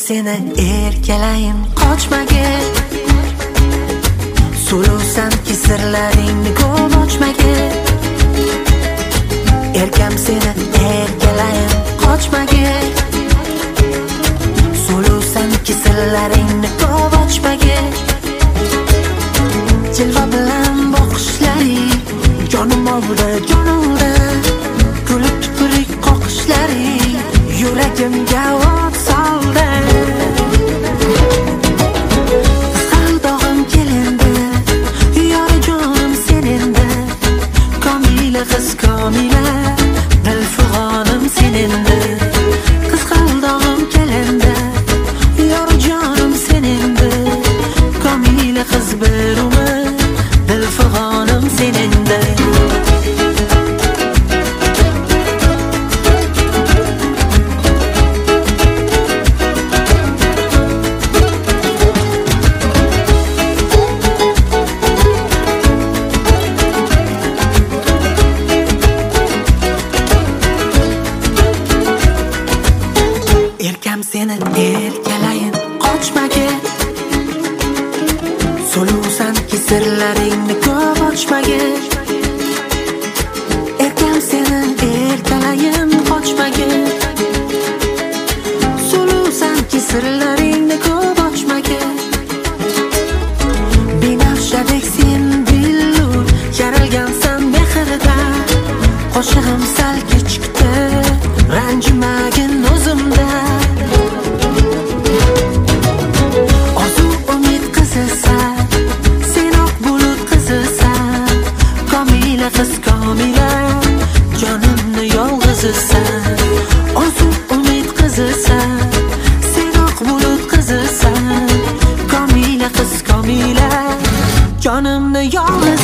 seni erkalayin qochmagin. Sulusanki sirlaringni ko'p ochmagin. Erkam seni erkalayin qochmagin. Sulusanki sirlaringni ko'p ochmagin. Jilva bilan boqishlaring jonim oldi jonimda, kulib tupurik qoqishlaring yuragimga o't soldi. Qisqaldog'im kelindi, yori jonim senindi, komila qiz komila, dilfugonim senindi. Qisqaldog'im kelindi, yori jonim senindi, komila qiz bir umr, dilfugonim senindi. Erkam seni erkalayin qochmagin. Sulusanki sirlaringni ko'p ochmagin. Erkam seni erkalayin qochmagin. Sulusanki sirlaringni ko'p ochmagin. Binafshadek sen billur, yaralgansan mehrda. Qo'shig'im sal kechikdi, ranjimagin o'zimda. Qiz komila, jonimni yolg'izisan. Orzu umid qizisan, senoq bulut qizisan. Komila qiz komila, jonimni yolg'izisan.